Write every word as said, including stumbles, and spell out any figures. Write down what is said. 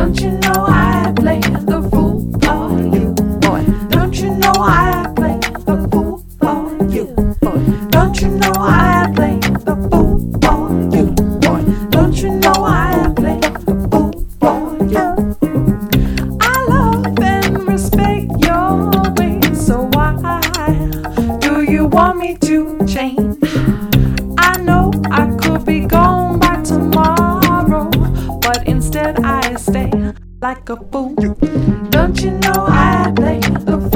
Don't you know I play the fool for you? Boy, don't you know I play the fool for you? Boy, don't you know I play the fool for you? Boy, don't you know I play the fool for you? I love and respect your ways, so why do you want me to change? I know I could be gone by tomorrow, but instead I stay like a fool. Don't you know I play the fool?